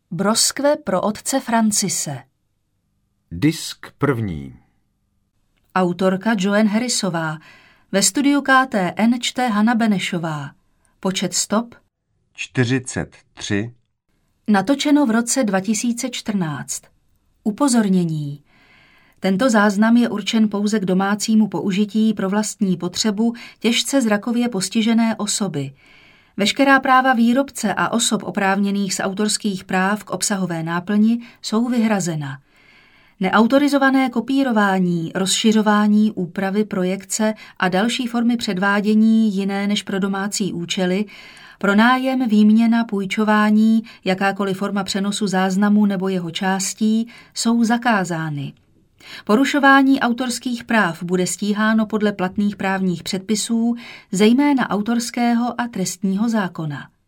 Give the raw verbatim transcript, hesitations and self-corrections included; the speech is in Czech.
Broskve pro otce Francise. Disk první. Autorka Joan Harrisová. Ve studiu K T N čte Hana Benešová. Počet stop čtyřicet tři. Natočeno v roce dva tisíce čtrnáct. Upozornění. Tento záznam je určen pouze k domácímu použití pro vlastní potřebu těžce zrakově postižené osoby. Veškerá práva výrobce a osob oprávněných z autorských práv k obsahové náplni jsou vyhrazena. Neautorizované kopírování, rozšiřování, úpravy, projekce a další formy předvádění jiné než pro domácí účely, pronájem, výměna, půjčování, jakákoliv forma přenosu záznamu nebo jeho částí jsou zakázány. Porušování autorských práv bude stíháno podle platných právních předpisů, zejména autorského a trestního zákona.